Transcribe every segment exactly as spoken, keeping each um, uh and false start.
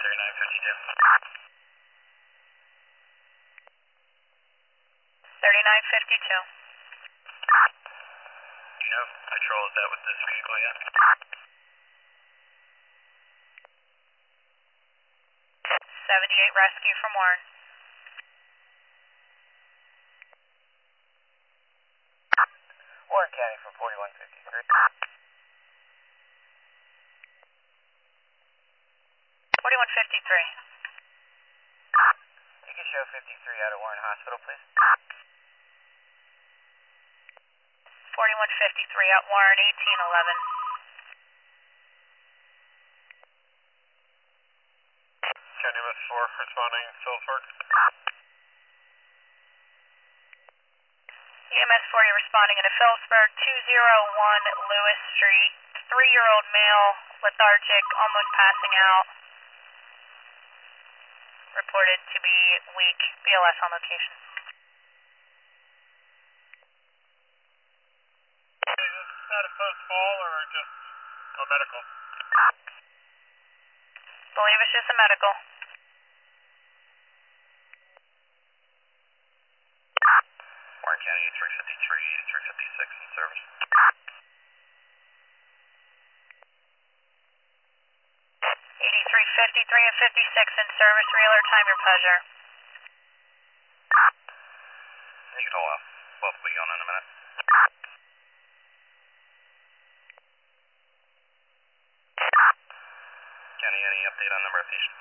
thirty-nine fifty-two. thirty-nine fifty-two. Do you know if patrol is out with this vehicle yet? seventy-eight rescue from Warren. Warren County from forty-one fifty-three. forty-one fifty-three. You can show fifty-three out at Warren Hospital, please. forty-one fifty-three at Warren, eighteen eleven. County M S four responding, Phillipsburg. E M S forty responding into Phillipsburg, two oh one Lewis Street. Three-year-old male, lethargic, almost passing out. Reported to be weak. B L S on location. Is that a post fall or just a medical? Believe it's just a medical. Warren County eighty-three fifty-three, eighty-three fifty-six in service. eighty-three fifty-three and fifty-six in service. Reeler, time your pleasure. You can hold off. Both will be on in a minute. County, any update on number of patients?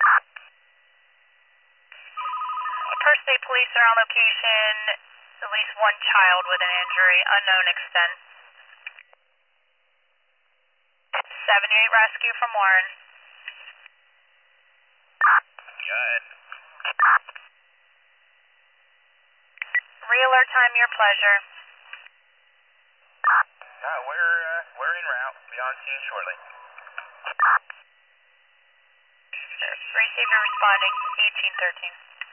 First State Police are on location. At least one child with an injury, unknown extent. seventy-eight rescue from Warren. Good. Reeler, time your pleasure. No, we're, uh, we're en route. Be on scene shortly. Receiver responding, eighteen thirteen.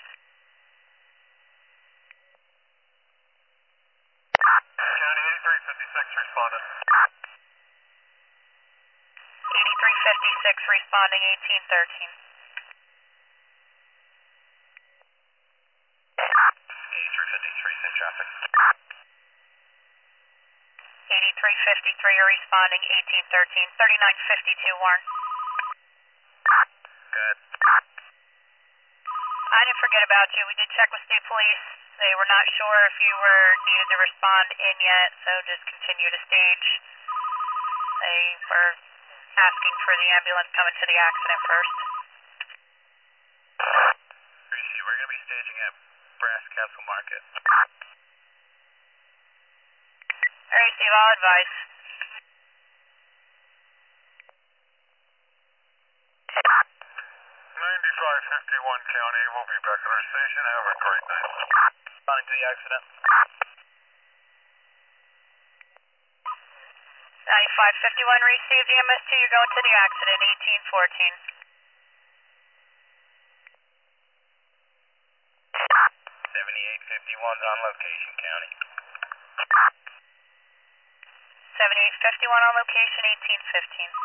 County eighty-three fifty-six responded. eighty-three fifty-six responding, eighteen thirteen. eighty-three fifty-three in traffic. eighty-three fifty-three are responding, eighteen thirteen. thirty-nine fifty-two, Warren. Good. I didn't forget about you. We did check with State Police. They were not sure if you were needed to respond in yet, so just continue to stage. They were asking for the ambulance coming to the accident first. Receive, we're going to be staging at Brass Castle Market. I receive all advice. ninety-five fifty-one County, we'll be back at our station. Have a great night. Responding to the accident. ninety-five fifty-one received E M S two, you're going to the accident, eighteen fourteen. seventy-eight fifty-one's on location, County. seventy-eight fifty-one on location, eighteen fifteen.